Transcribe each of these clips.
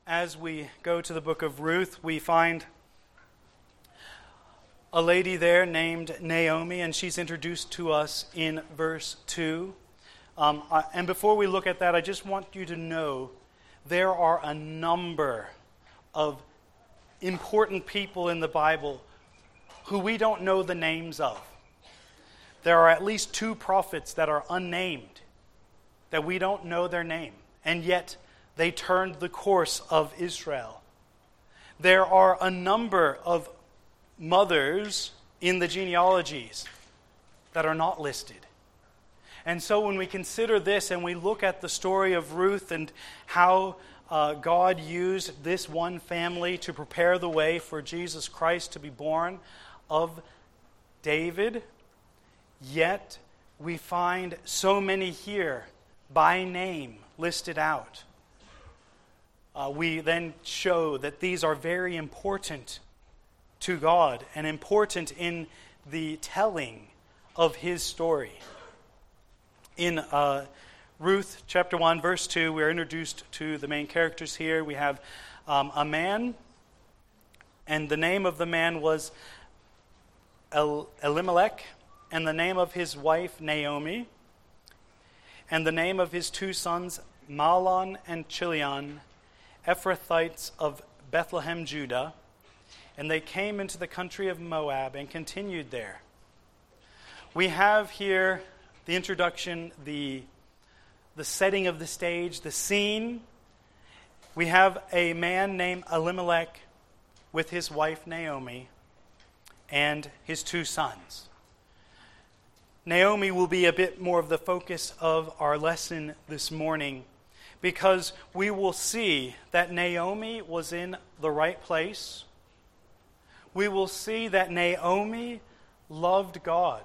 As we go to the book of Ruth, we find a lady there named Naomi, and she's introduced to us in verse 2. And before we look at that, I just want you to know there are a number of important people in the Bible who we don't know the names of. There are at least 2 prophets that are unnamed, that we don't know their name, and yet they turned the course of Israel. There are a number of mothers in the genealogies that are not listed. And so when we consider this and we look at the story of Ruth and how God used this one family to prepare the way for Jesus Christ to be born of David, yet we find so many here by name listed out. We then show that these are very important to God and important in the telling of His story. In Ruth chapter 1, verse 2, we are introduced to the main characters here. We have a man, and the name of the man was Elimelech, and the name of his wife Naomi, and the name of his 2 sons Mahlon and Chilion, Ephrathites of Bethlehem, Judah, and they came into the country of Moab and continued there. We have here the introduction, the setting of the stage, the scene. We have a man named Elimelech with his wife Naomi and his 2 sons. Naomi will be a bit more of the focus of our lesson this morning, because we will see that Naomi was in the right place. We will see that Naomi loved God.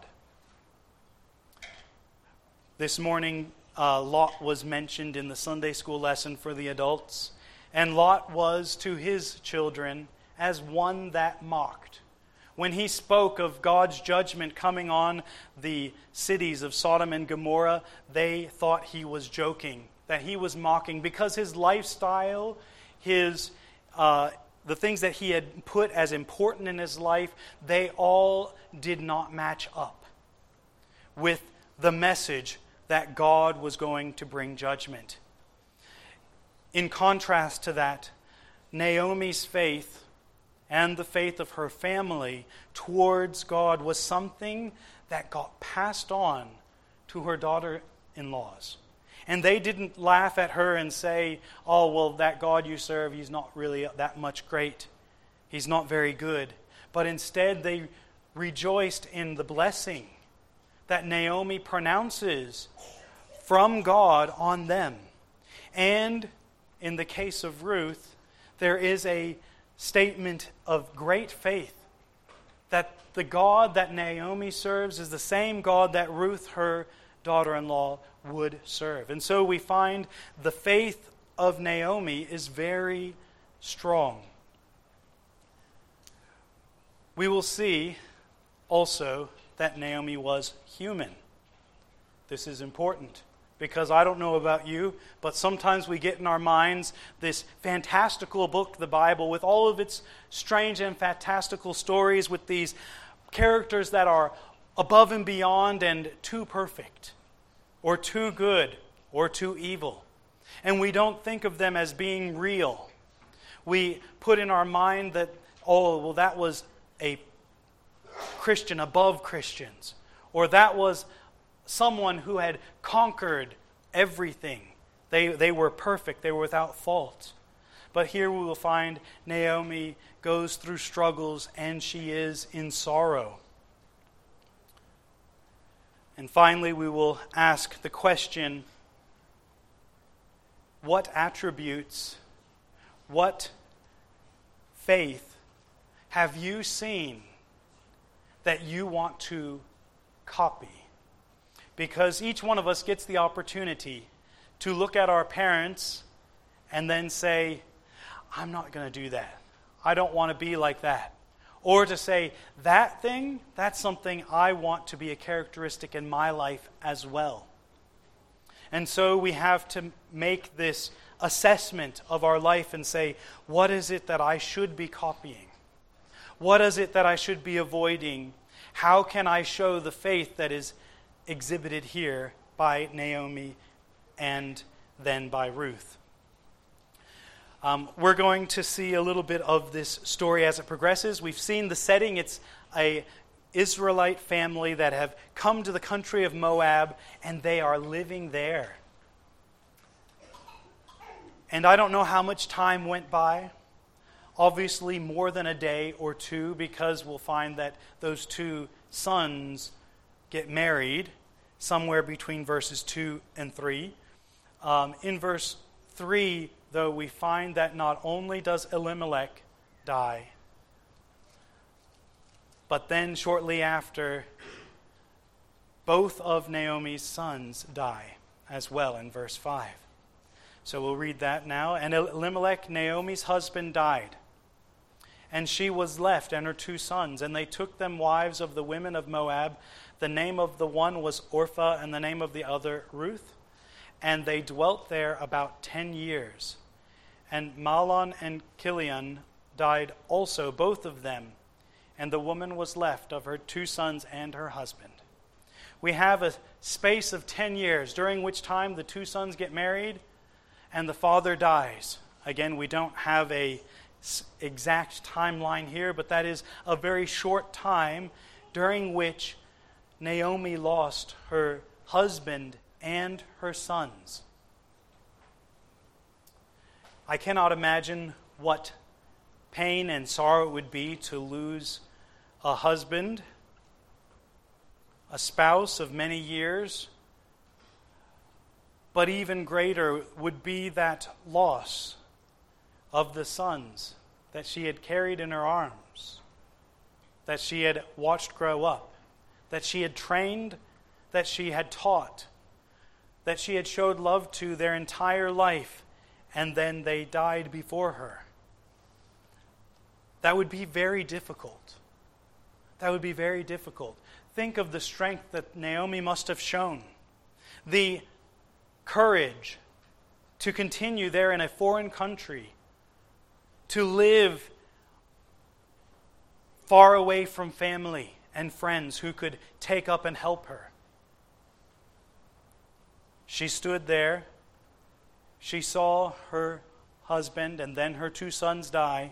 This morning, Lot was mentioned in the Sunday school lesson for the adults, and Lot was to his children as one that mocked. When he spoke of God's judgment coming on the cities of Sodom and Gomorrah, they thought he was joking, that he was mocking, because his lifestyle, the things that he had put as important in his life, they all did not match up with the message that God was going to bring judgment. In contrast to that, Naomi's faith and the faith of her family towards God was something that got passed on to her daughter-in-laws. And they didn't laugh at her and say, "Oh, well, that God you serve, He's not really that much great. He's not very good." But instead, they rejoiced in the blessing that Naomi pronounces from God on them. And in the case of Ruth, there is a statement of great faith that the God that Naomi serves is the same God that Ruth, her daughter-in-law, would serve. And so we find the faith of Naomi is very strong. We will see also that Naomi was human. This is important because I don't know about you, but sometimes we get in our minds this fantastical book, the Bible, with all of its strange and fantastical stories, with these characters that are above and beyond and too perfect, or too good, or too evil. And we don't think of them as being real. We put in our mind that, oh, well, that was a Christian above Christians, or that was someone who had conquered everything. They were perfect. They were without fault. But here we will find Naomi goes through struggles and she is in sorrow. And finally, we will ask the question, what attributes, what faith have you seen that you want to copy? Because each one of us gets the opportunity to look at our parents and then say, I'm not going to do that. I don't want to be like that. Or to say, that thing, that's something I want to be a characteristic in my life as well. And so we have to make this assessment of our life and say, what is it that I should be copying? What is it that I should be avoiding? How can I show the faith that is exhibited here by Naomi and then by Ruth? We're going to see a little bit of this story as it progresses. We've seen the setting. It's an Israelite family that have come to the country of Moab, and they are living there. And I don't know how much time went by. Obviously more than a day or two, because we'll find that those two sons get married somewhere between verses 2 and 3. In verse 3, though, we find that not only does Elimelech die, but then shortly after, both of Naomi's sons die as well in verse 5. So we'll read that now. And Elimelech, Naomi's husband, died, and she was left and her two sons, and they took them wives of the women of Moab. The name of the one was Orpah, and the name of the other Ruth. And they dwelt there about 10 years. And Mahlon and Chilion died also, both of them. And the woman was left of her two sons and her husband. We have a space of 10 years, during which time the two sons get married and the father dies. Again, we don't have a exact timeline here, but that is a very short time during which Naomi lost her husband and her sons. I cannot imagine what pain and sorrow it would be to lose a husband, a spouse of many years, but even greater would be that loss of the sons that she had carried in her arms, that she had watched grow up, that she had trained, that she had taught, that she had showed love to their entire life, and then they died before her. That would be very difficult. That would be very difficult. Think of the strength that Naomi must have shown, the courage to continue there in a foreign country, to live far away from family and friends who could take up and help her. She stood there. She saw her husband and then her two sons die.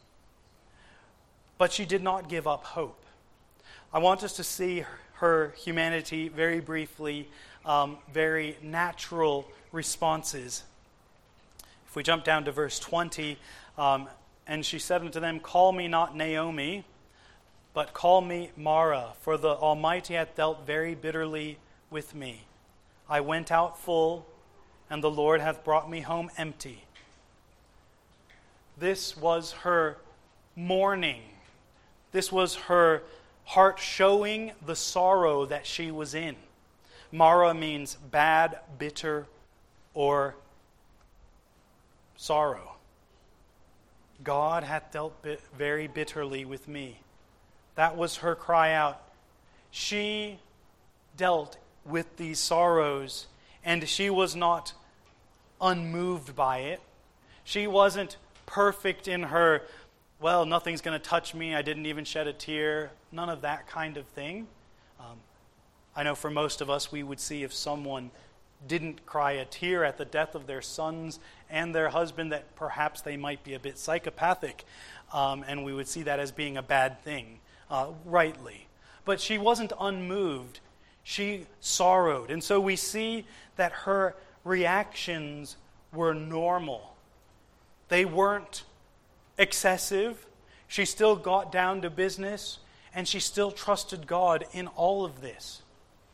But she did not give up hope. I want us to see her humanity very briefly, very natural responses. If we jump down to verse 20, and she said unto them, Call me not Naomi, but call me Mara, for the Almighty hath dealt very bitterly with me. I went out full, and the Lord hath brought me home empty. This was her mourning. This was her heart showing the sorrow that she was in. Mara means bad, bitter, or sorrow. God hath dealt very bitterly with me. That was her cry out. She dealt with these sorrows, and she was not unmoved by it. She wasn't perfect in her, well, nothing's going to touch me, I didn't even shed a tear, none of that kind of thing. I know for most of us, we would see if someone didn't cry a tear at the death of their sons and their husband, that perhaps they might be a bit psychopathic, and we would see that as being a bad thing, rightly. But she wasn't unmoved. She sorrowed. And so we see that her reactions were normal. They weren't excessive. She still got down to business, and she still trusted God in all of this.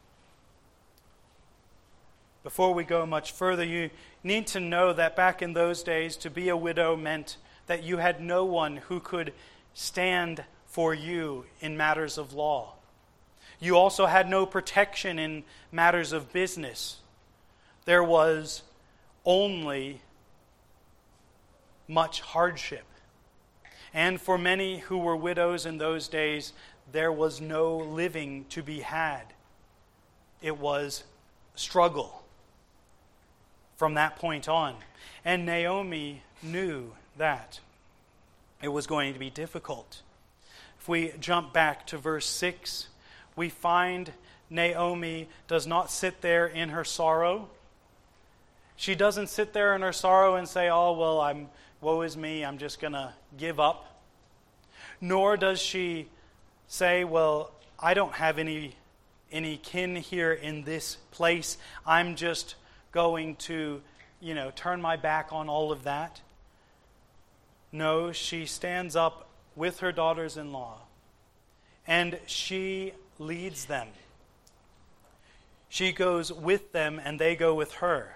Before we go much further, you need to know that back in those days, to be a widow meant that you had no one who could stand for you in matters of law. You also had no protection in matters of business. There was only much hardship. And for many who were widows in those days, there was no living to be had. It was struggle. from that point on. And Naomi knew that it was going to be difficult. If we jump back to verse 6, we find Naomi does not sit there in her sorrow. She doesn't sit there in her sorrow and say, oh, well, woe is me, I'm just going to give up. Nor does she say, well, I don't have any kin here in this place. I'm just going to, turn my back on all of that. No, she stands up with her daughters-in-law and she leads them. She goes with them and they go with her.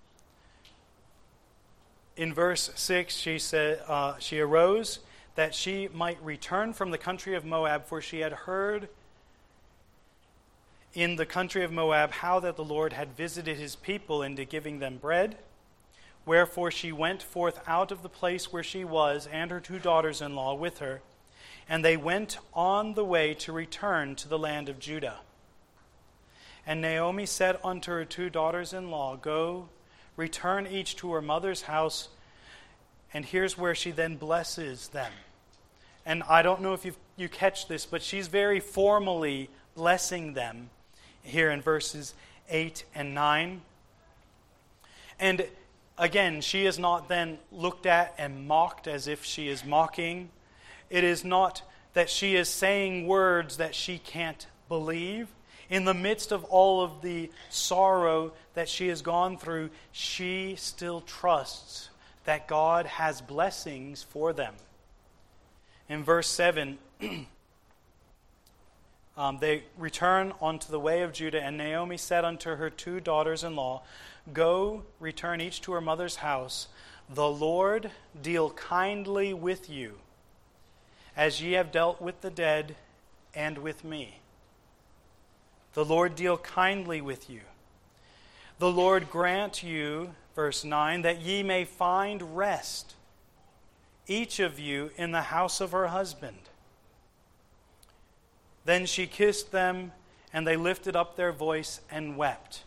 In verse 6, she said, she arose that she might return from the country of Moab, for she had heard in the country of Moab how that the Lord had visited his people into giving them bread. Wherefore she went forth out of the place where she was, and her 2 daughters-in-law with her, and they went on the way to return to the land of Judah. And Naomi said unto her 2 daughters-in-law, Go, return each to her mother's house. And here's where she then blesses them. And I don't know if you catch this, but she's very formally blessing them here in verses 8 and 9. And again, she is not then looked at and mocked as if she is mocking. It is not that she is saying words that she can't believe. In the midst of all of the sorrow that she has gone through, she still trusts that God has blessings for them. In verse 7, they return unto the way of Judah, and Naomi said unto her 2 daughters-in-law, Go, return each to her mother's house. The Lord deal kindly with you, as ye have dealt with the dead and with me. The Lord deal kindly with you. The Lord grant you, verse 9, that ye may find rest, each of you in the house of her husband. Then she kissed them, and they lifted up their voice and wept.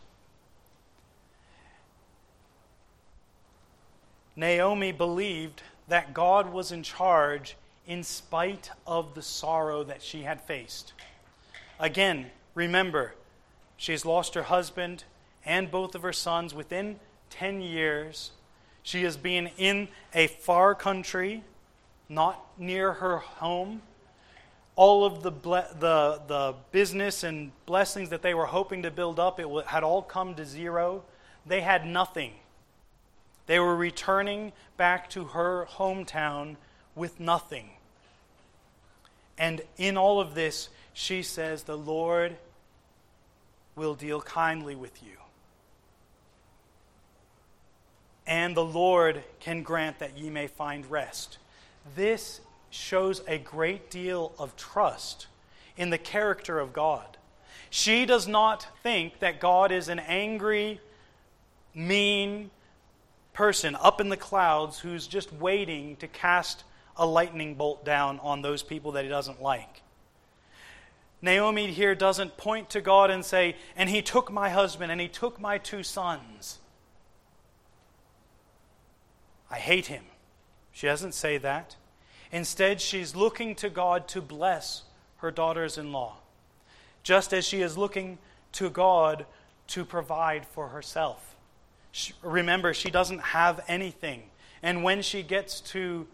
Naomi believed that God was in charge in spite of the sorrow that she had faced. Again, remember, she's lost her husband and both of her sons within 10 years. She has been in a far country, not near her home. All of the business and blessings that they were hoping to build up, it had all come to zero. They had nothing. They were returning back to her hometown with nothing. And in all of this, she says, the Lord will deal kindly with you. And the Lord can grant that ye may find rest. This shows a great deal of trust in the character of God. She does not think that God is an angry, mean person up in the clouds who's just waiting to cast a lightning bolt down on those people that he doesn't like. Naomi here doesn't point to God and say, and he took my husband and he took my 2 sons. I hate him. She doesn't say that. Instead, she's looking to God to bless her daughters-in-law, just as she is looking to God to provide for herself. Remember, she doesn't have anything. And when she gets to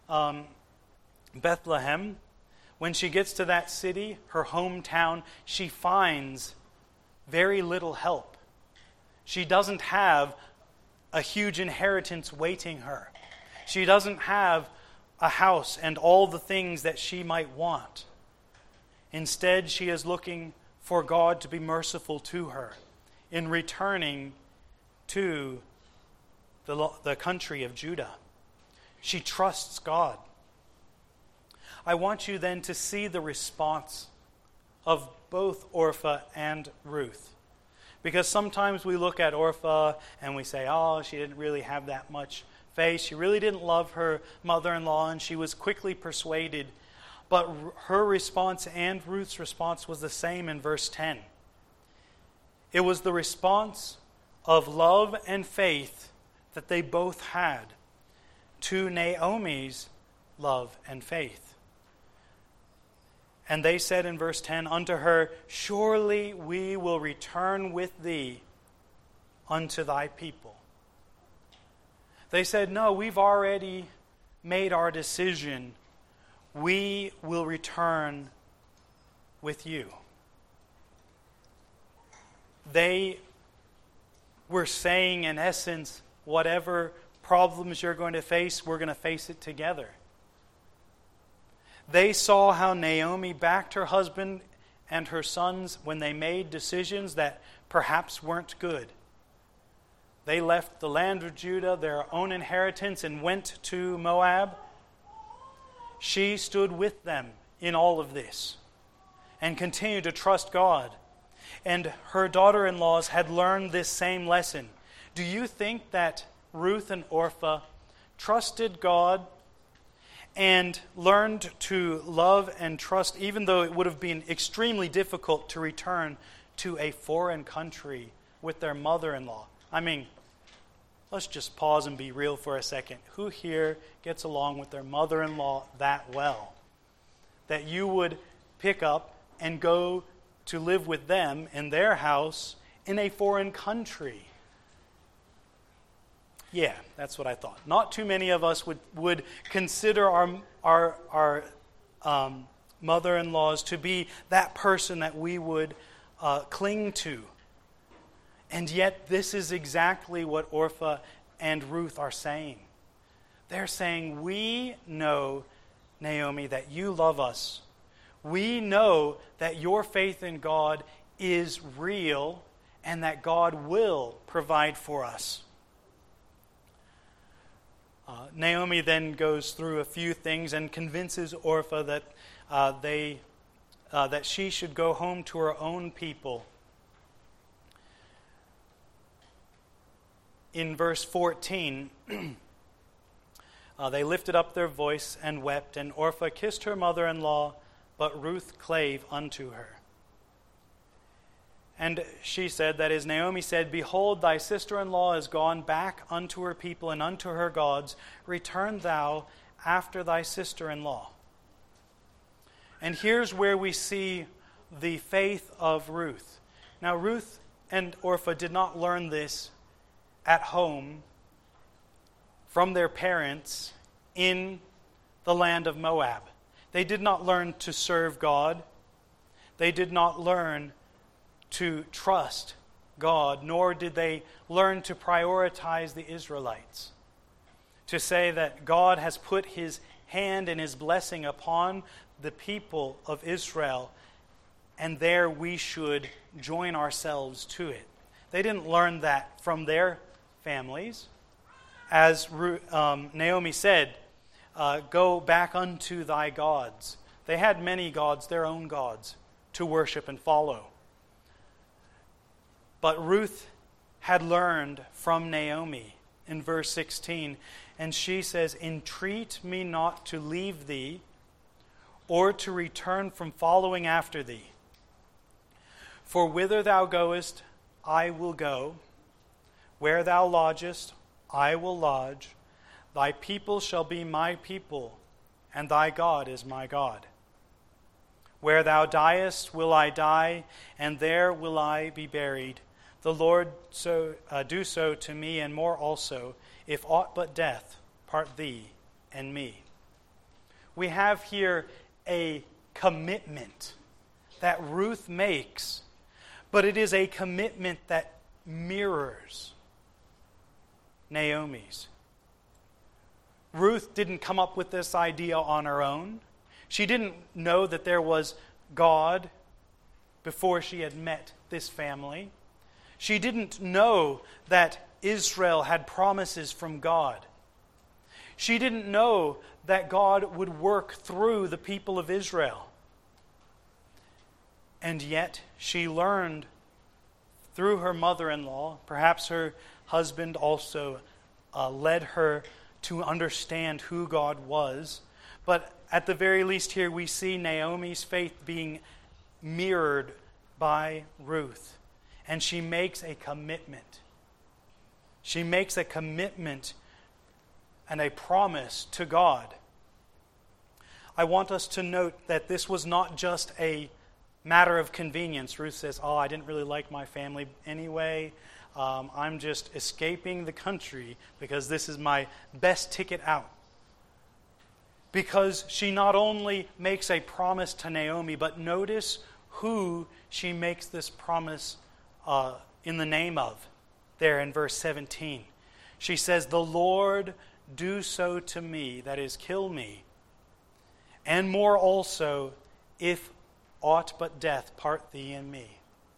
Bethlehem, when she gets to that city, her hometown, she finds very little help. She doesn't have a huge inheritance waiting her. She doesn't have a house and all the things that she might want. Instead, she is looking for God to be merciful to her in returning to the country of Judah. She trusts God. I want you then to see the response of both Orpah and Ruth. Because sometimes we look at Orpah and we say, oh, she didn't really have that much faith. She really didn't love her mother-in-law, and she was quickly persuaded. But her response and Ruth's response was the same in verse 10. It was the response of love and faith that they both had to Naomi's love and faith. And they said in verse 10 unto her, surely we will return with thee unto thy people. They said, no, we've already made our decision. We will return with you. They were saying, in essence, whatever problems you're going to face, we're going to face it together. They saw how Naomi backed her husband and her sons when they made decisions that perhaps weren't good. They left the land of Judah, their own inheritance, and went to Moab. She stood with them in all of this and continued to trust God. And her daughter-in-laws had learned this same lesson. Do you think that Ruth and Orpah trusted God and learned to love and trust, even though it would have been extremely difficult to return to a foreign country with their mother-in-law? I mean, let's just pause and be real for a second. Who here gets along with their mother-in-law that well? That you would pick up and go to live with them in their house in a foreign country? Yeah, that's what I thought. Not too many of us would consider our mother-in-laws to be that person that we would cling to. And yet this is exactly what Orpah and Ruth are saying. They're saying, we know, Naomi, that you love us. We know that your faith in God is real and that God will provide for us. Naomi then goes through a few things and convinces Orpah that that she should go home to her own people. In verse 14, they lifted up their voice and wept, and Orpah kissed her mother-in-law, but Ruth clave unto her. And she said, that is, Naomi said, behold, thy sister-in-law is gone back unto her people and unto her gods. Return thou after thy sister-in-law. And here's where we see the faith of Ruth. Now, Ruth and Orpah did not learn this at home from their parents in the land of Moab. They did not learn to serve God. They did not learn to trust God, nor did they learn to prioritize the Israelites. To say that God has put his hand and his blessing upon the people of Israel, and there we should join ourselves to it. They didn't learn that from their families. As Naomi said, go back unto thy gods. They had many gods, their own gods, to worship and follow. But Ruth had learned from Naomi in verse 16, and she says, entreat me not to leave thee, or to return from following after thee. For whither thou goest, I will go. Where thou lodgest, I will lodge. Thy people shall be my people, and thy God is my God. Where thou diest will I die, and there will I be buried. The Lord do so to me, and more also, if aught but death part thee and me. We have here a commitment that Ruth makes, but it is a commitment that mirrors Naomi's. Ruth didn't come up with this idea on her own. She didn't know that there was God before she had met this family. She didn't know that Israel had promises from God. She didn't know that God would work through the people of Israel. And yet she learned through her mother-in-law, perhaps her husband also led her to understand who God was. But at the very least here we see Naomi's faith being mirrored by Ruth. And she makes a commitment She makes a commitment and a promise to God. I want us to note that this was not just a matter of convenience. Ruth says, I didn't really like my family anyway. I'm just escaping the country because this is my best ticket out. Because she not only makes a promise to Naomi, but notice who she makes this promise in the name of. There in verse 17. She says, "The Lord do so to me," that is, kill me, "and more also, if aught but death part thee and me."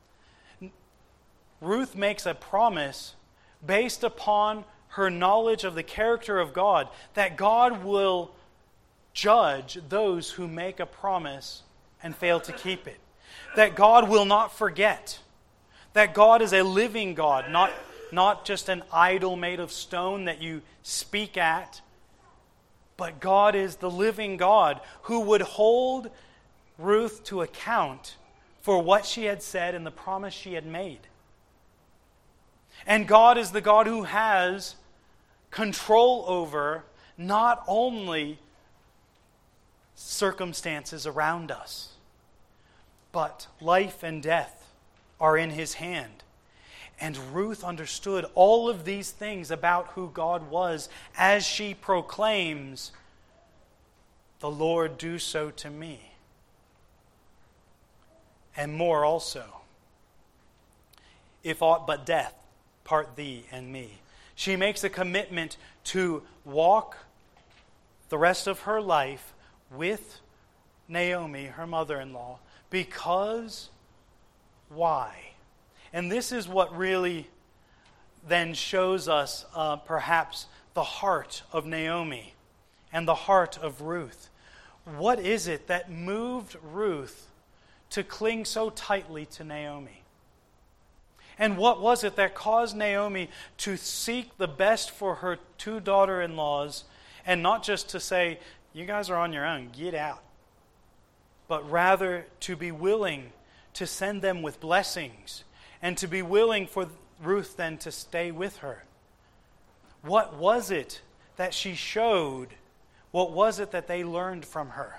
Ruth makes a promise based upon her knowledge of the character of God, that God will judge those who make a promise and fail to keep it. That God will not forget. That God is a living God, not just an idol made of stone that you speak at, but God is the living God who would hold Ruth to account for what she had said and the promise she had made. And God is the God who has control over not only circumstances around us, but life and death are in His hand. And Ruth understood all of these things about who God was as she proclaims, "The Lord do so to me, and more also, if aught but death part thee and me." She makes a commitment to walk the rest of her life with Naomi, her mother-in-law, because why? And this is what really then shows us perhaps the heart of Naomi and the heart of Ruth. What is it that moved Ruth to cling so tightly to Naomi? And what was it that caused Naomi to seek the best for her two daughter-in-laws, and not just to say, "You guys are on your own, get out," but rather to be willing to send them with blessings, and to be willing for Ruth then to stay with her? What was it that she showed? What was it that they learned from her?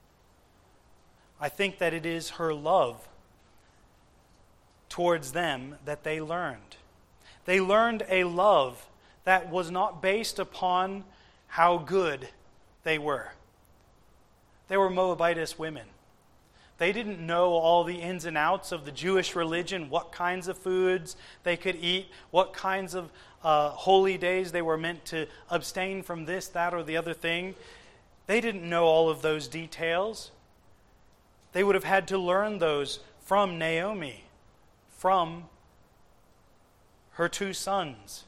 I think that it is her love towards them that they learned. They learned a love that was not based upon how good they were. They were Moabitess women. They didn't know all the ins and outs of the Jewish religion, what kinds of foods they could eat, what kinds of holy days they were meant to abstain from this, that, or the other thing. They didn't know all of those details. They would have had to learn those from Naomi, from her two sons.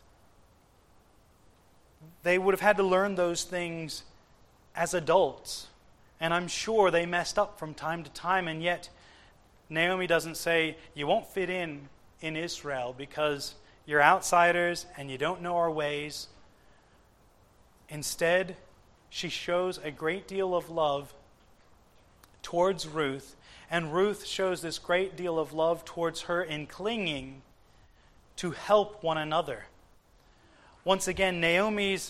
They would have had to learn those things as adults. And I'm sure they messed up from time to time, and yet Naomi doesn't say, "You won't fit in Israel because you're outsiders and you don't know our ways." Instead, she shows a great deal of love towards Ruth, and Ruth shows this great deal of love towards her in clinging to help one another. Once again, Naomi's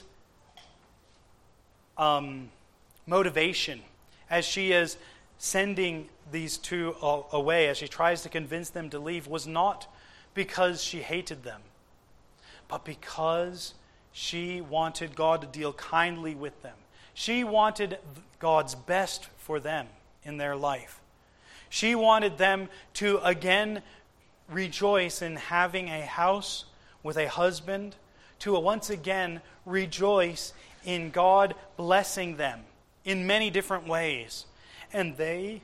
motivation as she is sending these two away, as she tries to convince them to leave, was not because she hated them, but because she wanted God to deal kindly with them. She wanted God's best for them in their life. She wanted them to again rejoice in having a house with a husband, to once again rejoice in God blessing them in many different ways. And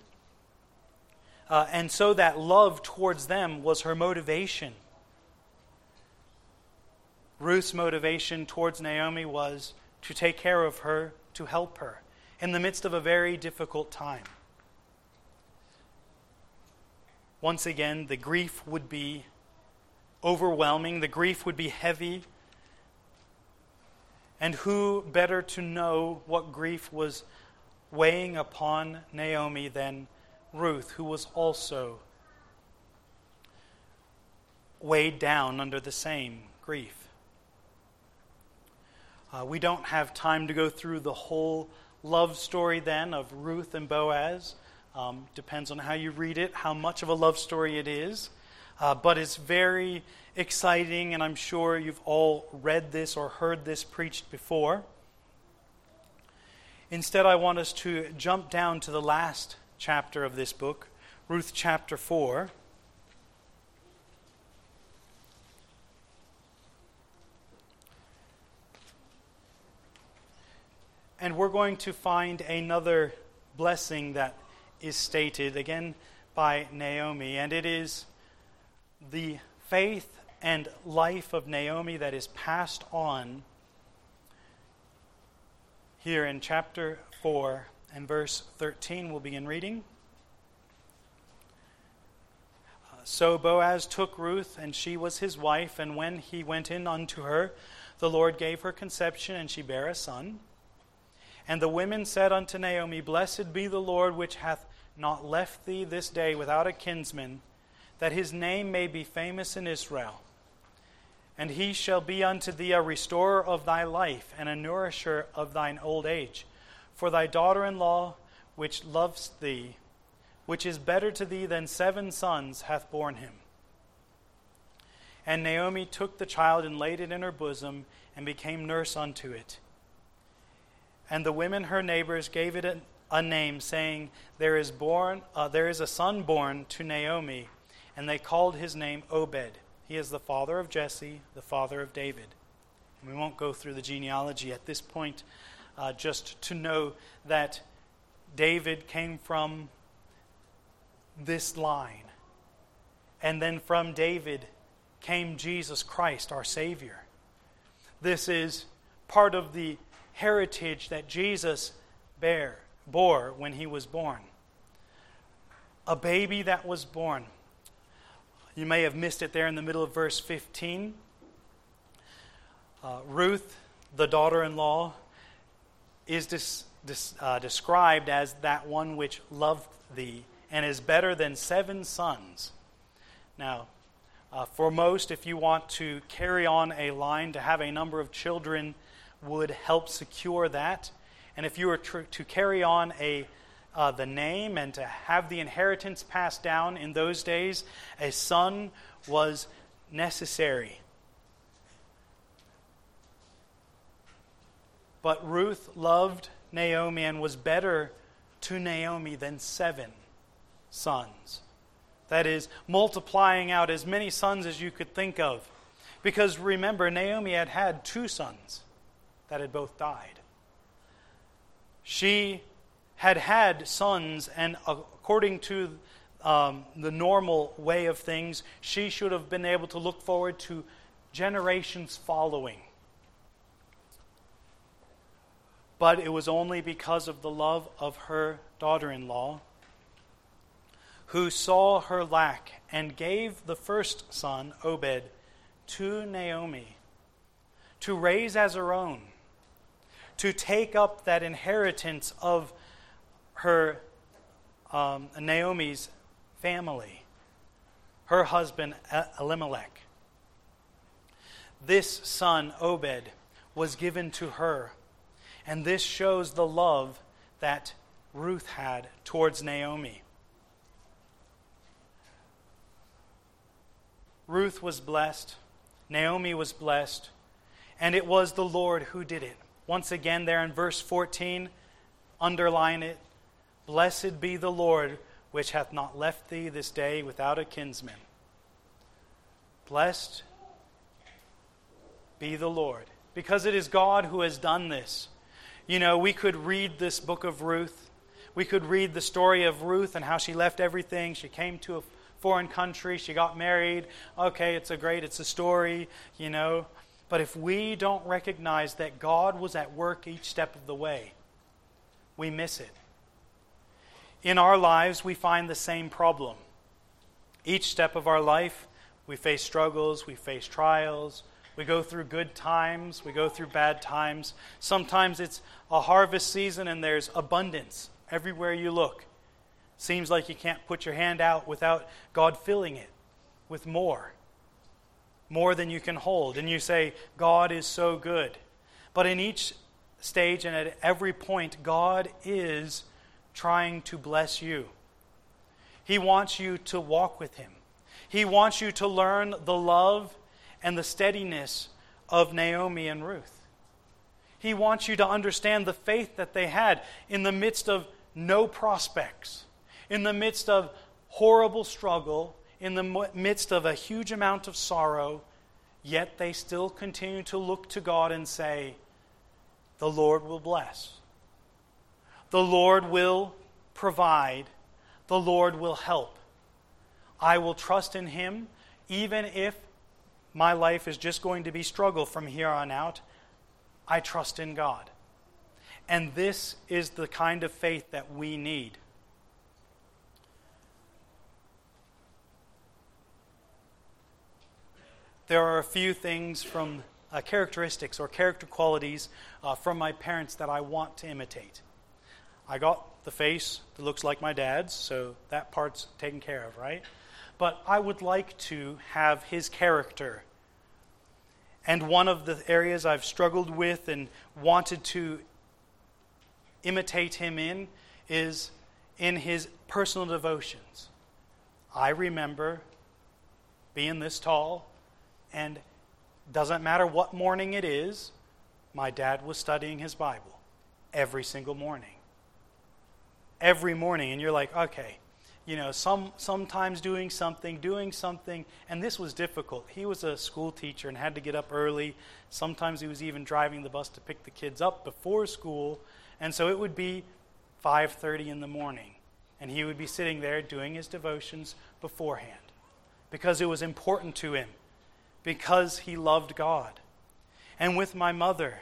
so that love towards them was her motivation. Ruth's motivation towards Naomi was to take care of her, to help her in the midst of a very difficult time. Once again, the grief would be overwhelming, the grief would be heavy. And who better to know what grief was weighing upon Naomi than Ruth, who was also weighed down under the same grief. We don't have time to go through the whole love story then of Ruth and Boaz. Depends on how you read it, how much of a love story it is. But it's very exciting, and I'm sure you've all read this or heard this preached before. Instead, I want us to jump down to the last chapter of this book, Ruth chapter 4. And we're going to find another blessing that is stated, again, by Naomi. And it is the faith and life of Naomi that is passed on here in chapter 4 and verse 13. We'll begin reading. So Boaz took Ruth, and she was his wife, and when he went in unto her, the Lord gave her conception, and she bare a son. And the women said unto Naomi, Blessed be the Lord, which hath not left thee this day without a kinsman, that his name may be famous in Israel. And he shall be unto thee a restorer of thy life, and a nourisher of thine old age. For thy daughter-in-law, which loves thee, which is better to thee than 7 sons, hath borne him. And Naomi took the child and laid it in her bosom, and became nurse unto it. And the women her neighbors gave it a name, saying, there is a son born to Naomi, and they called his name Obed. He is the father of Jesse, the father of David. And we won't go through the genealogy at this point, just to know that David came from this line. And then from David came Jesus Christ, our Savior. This is part of the heritage that Jesus bore when he was born. A baby that was born. You may have missed it there in the middle of verse 15. Ruth, the daughter-in-law, is described as that one which loved thee and is better than 7 sons. Now, for most, if you want to carry on a line, to have a number of children would help secure that. And if you were to carry on the name and to have the inheritance passed down in those days, a son was necessary. But Ruth loved Naomi and was better to Naomi than 7 sons. That is, multiplying out as many sons as you could think of. Because remember, Naomi had 2 sons that had both died. She had sons, and according to the normal way of things, she should have been able to look forward to generations following. But it was only because of the love of her daughter-in-law, who saw her lack and gave the first son, Obed, to Naomi, to raise as her own, to take up that inheritance of her Naomi's family, her husband Elimelech. This son, Obed, was given to her, and this shows the love that Ruth had towards Naomi. Ruth was blessed, Naomi was blessed, and it was the Lord who did it. Once again, there in verse 14, underline it. Blessed be the Lord, which hath not left thee this day without a kinsman. Blessed be the Lord, because it is God who has done this. You know, we could read this book of Ruth. We could read the story of Ruth and how she left everything. She came to a foreign country. She got married. Okay, it's a story, you know. But if we don't recognize that God was at work each step of the way, we miss it. In our lives, we find the same problem. Each step of our life, we face struggles, we face trials, we go through good times, we go through bad times. Sometimes it's a harvest season and there's abundance everywhere you look. Seems like you can't put your hand out without God filling it with more than you can hold. And you say, God is so good. But in each stage and at every point, God is trying to bless you. He wants you to walk with Him. He wants you to learn the love and the steadiness of Naomi and Ruth. He wants you to understand the faith that they had in the midst of no prospects, in the midst of horrible struggle, in the midst of a huge amount of sorrow, yet they still continue to look to God and say, the Lord will bless. The Lord will provide. The Lord will help. I will trust in Him, even if my life is just going to be struggle from here on out. I trust in God. And this is the kind of faith that we need. There are a few things from characteristics or character qualities from my parents that I want to imitate. I got the face that looks like my dad's, so that part's taken care of, right? But I would like to have his character. And one of the areas I've struggled with and wanted to imitate him in is in his personal devotions. I remember being this tall, and doesn't matter what morning it is, my dad was studying his Bible every single morning. Every morning, and you're like, okay, sometimes doing something, and this was difficult. He was a school teacher and had to get up early. Sometimes he was even driving the bus to pick the kids up before school, and so it would be 5:30 in the morning, and he would be sitting there doing his devotions beforehand because it was important to him, because he loved God. And with my mother,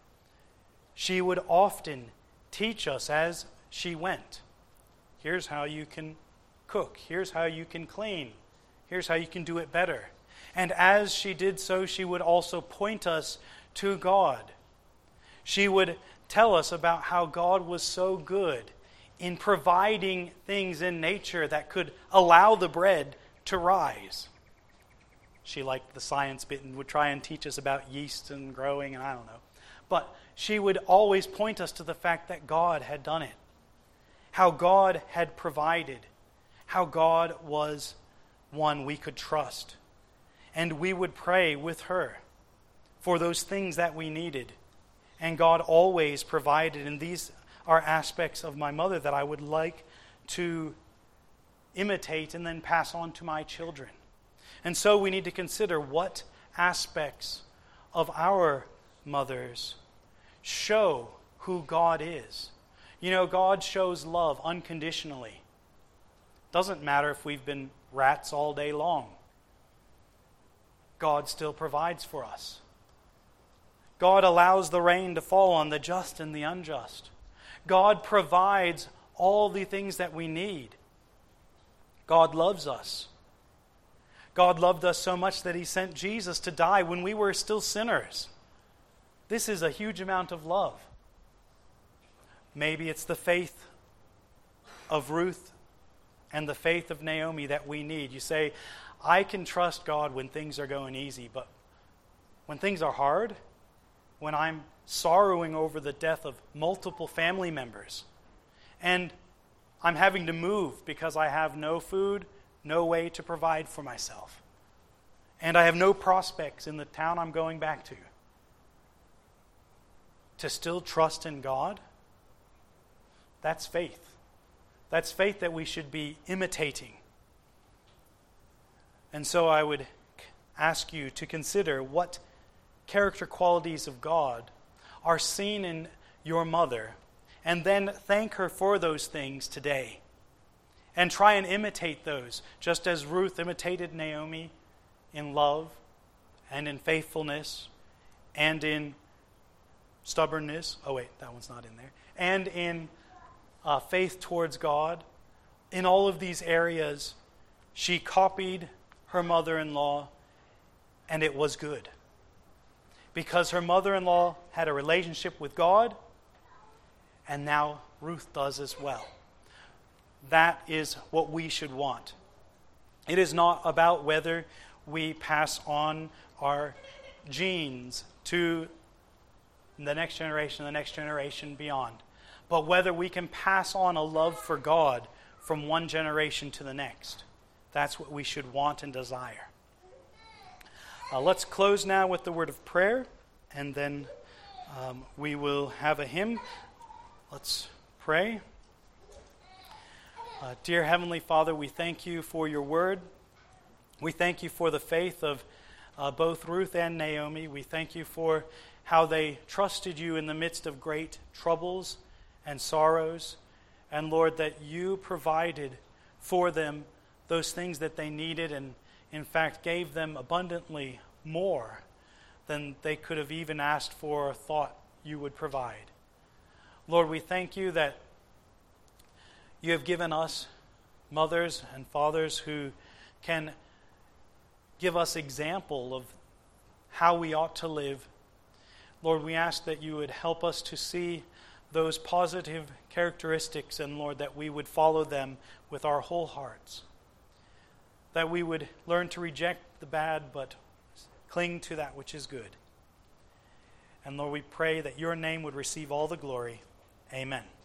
she would often teach us as she went. Here's how you can cook. Here's how you can clean. Here's how you can do it better. And as she did so, she would also point us to God. She would tell us about how God was so good in providing things in nature that could allow the bread to rise. She liked the science bit and would try and teach us about yeast and growing, and I don't know. But she would always point us to the fact that God had done it. How God had provided. How God was one we could trust. And we would pray with her for those things that we needed. And God always provided. And these are aspects of my mother that I would like to imitate and then pass on to my children. And so we need to consider what aspects of our mothers show who God is. God shows love unconditionally. Doesn't matter if we've been rats all day long. God still provides for us. God allows the rain to fall on the just and the unjust. God provides all the things that we need. God loves us. God loved us so much that He sent Jesus to die when we were still sinners. This is a huge amount of love. Maybe it's the faith of Ruth and the faith of Naomi that we need. You say, I can trust God when things are going easy, but when things are hard, when I'm sorrowing over the death of multiple family members, and I'm having to move because I have no food, no way to provide for myself, and I have no prospects in the town I'm going back to still trust in God, that's faith. That's faith that we should be imitating. And so I would ask you to consider what character qualities of God are seen in your mother, and then thank her for those things today. And try and imitate those, just as Ruth imitated Naomi in love and in faithfulness and in stubbornness. Oh wait, that one's not in there. And in faith towards God. In all of these areas, she copied her mother-in-law, and it was good. Because her mother-in-law had a relationship with God, and now Ruth does as well. That is what we should want. It is not about whether we pass on our genes to and the next generation beyond. But whether we can pass on a love for God from one generation to the next. That's what we should want and desire. Let's close now with the word of prayer, and then we will have a hymn. Let's pray. Dear Heavenly Father, we thank you for your word. We thank you for the faith of both Ruth and Naomi. We thank you for how they trusted you in the midst of great troubles and sorrows. And Lord, that you provided for them those things that they needed, and in fact gave them abundantly more than they could have even asked for or thought you would provide. Lord, we thank you that you have given us mothers and fathers who can give us example of how we ought to live. Lord, we ask that you would help us to see those positive characteristics, and Lord, that we would follow them with our whole hearts. That we would learn to reject the bad, but cling to that which is good. And Lord, we pray that your name would receive all the glory. Amen.